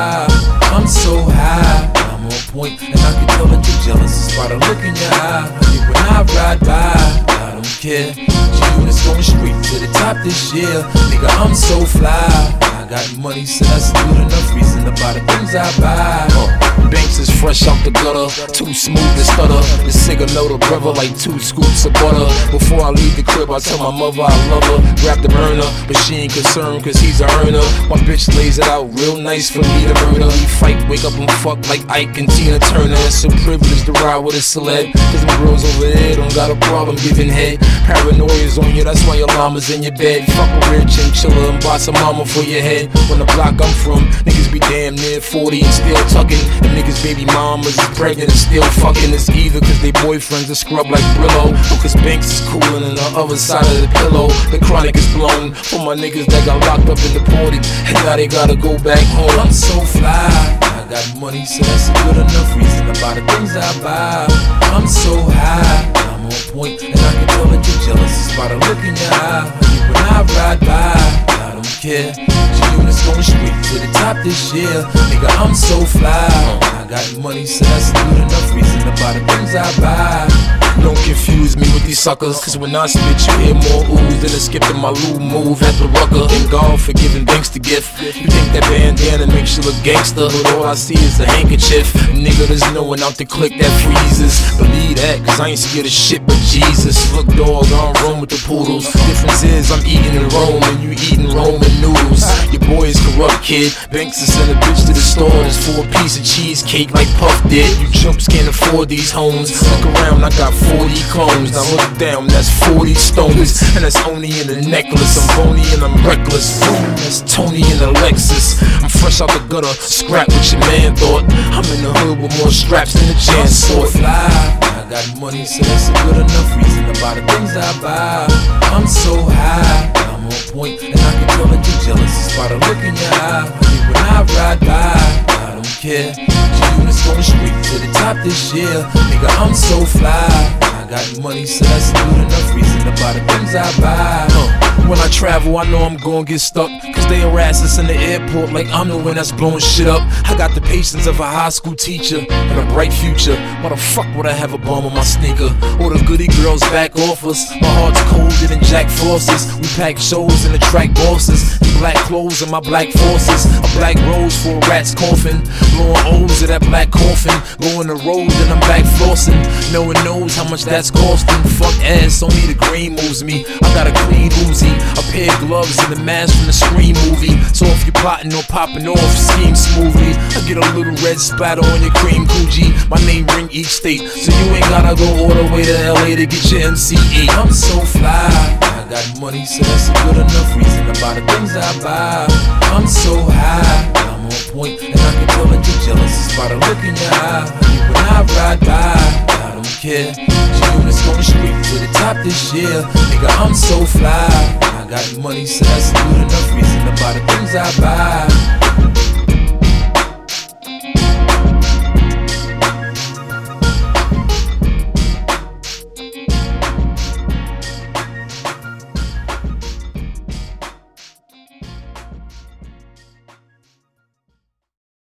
buy. I'm so high, I'm on point, and I can tell that you're jealous just by the look in your eye. Honey, when I ride by, I don't care. G-Unit's going straight to the top this year. Nigga, I'm so fly. I got money, so that's good enough reason to buy the things I buy. Banks is fresh out the gutter, too smooth to stutter. The cigar know the brother like 2 scoops of butter. Before I leave the crib, I tell my mother I love her. Grab the burner, but she ain't concerned cause he's a earner. My bitch lays it out real nice for me to murder. We fight, wake up and fuck like Ike and Tina Turner. It's a privilege to ride with a celeb, cause my girls over there don't got a problem giving head. Paranoia's on you, that's why your llama's in your bed. Fuck a real chinchilla and buy some mama for your head. When the block I'm from, niggas be damn near 40 and still tucking. And niggas baby mamas is pregnant and still fucking. It's either cause they boyfriends are scrub like Brillo, or cause Banks is coolin' on the other side of the pillow. The chronic is blown for my niggas that got locked up in the party, and now they gotta go back home. I'm so fly, I got money, so that's a good enough reason to buy the things I buy. I'm so high, I'm on point, and I can tell that you're jealous just by the look in your eye. Honey, when I ride by, I don't care. G-Unit's going straight to the top this year. Nigga, I'm so fly. I got money, so that's a good enough reason to buy the things I buy. Don't confuse me with these suckers, cause when I spit you hear more ooze than a skip in my Lou move at the rucker. Thank God for giving Banks the gift. You think that bandana makes you look gangster, but all I see is a handkerchief. Nigga, there's no one out the click that freezes. Believe that, cause I ain't scared of shit but Jesus. Look dog, I don't roam with the poodles. Difference is I'm eating in Rome and you eating Roman noodles. Your boy is corrupt, kid. Banks is send a bitch to the store just for a piece of cheesecake like Puff did. You chumps can't afford these homes. Look around, I got 40 clones. Now look down, that's 40 stones. And that's only in a necklace. I'm bony and I'm reckless. That's Tony in a Lexus. I'm fresh out the gutter, scrap what your man thought. I'm in the hood with more straps than a chance I'm so sword. fly, I got money, so that's a good enough reason to buy the things I buy. I'm so high, I'm on point, and I can tell that you're jealous just by the look in your eye. Honey, when I ride by, I don't care. G-Unit's going straight to the top this year. Nigga, I'm so fly. I got money, so that's a good enough reason to buy the things I buy. When I travel, I know I'm gon' get stuck, cause they harass us in the airport like I'm the one that's blowing shit up. I got the patience of a high school teacher and a bright future. Why the fuck would I have a bum on my sneaker? All the goody girls back off us. My heart's colder than Jack Frost's. We pack shows and attract bosses. Black clothes and my black forces. A black rose for a rat's coffin. Blowing O's of that black coffin. Going the road and I'm back flossing. No one knows how much that's costing. Fuck ass, only the green moves me. I got a clean Uzi, a pair of gloves and the mask from the Scream movie. So if you're plotting or popping off, scheme smoothly. I get a little red splatter on your cream Gucci. My name ring each state, so you ain't gotta go all the way to LA to get your MCE. I'm so fly, I got money, so that's a good enough reason to buy the things I buy. I'm so high, I'm on point, and I can tell that you're jealous just by the look in your eye. Honey, when I ride by, I don't care. G-Unit's going straight to the top this year. Nigga, I'm so fly. I got money, so that's a good enough reason to buy the things I buy.